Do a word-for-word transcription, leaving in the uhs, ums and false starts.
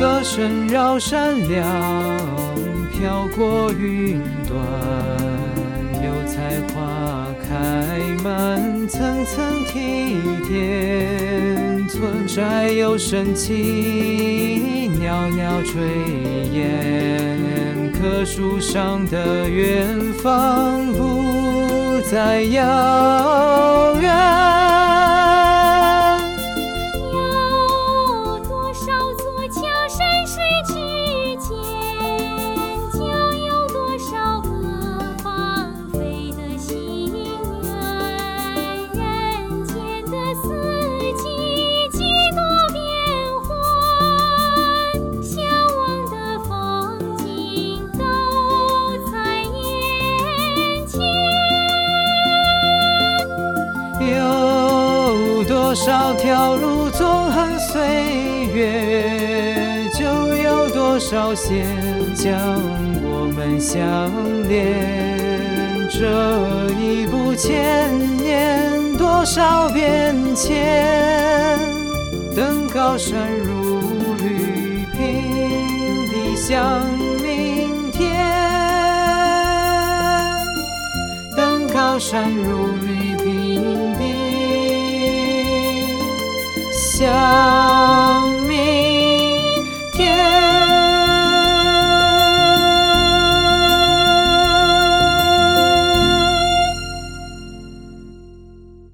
歌声绕山梁，飘过云端，有彩花开满层层梯田，村寨有神奇，袅袅炊烟，棵树上的远方不再遥远。有多少条路纵横岁月，就有多少线将我们相连。这一步千年，多少变迁，登高山如履平地向明天，登高山如履平地向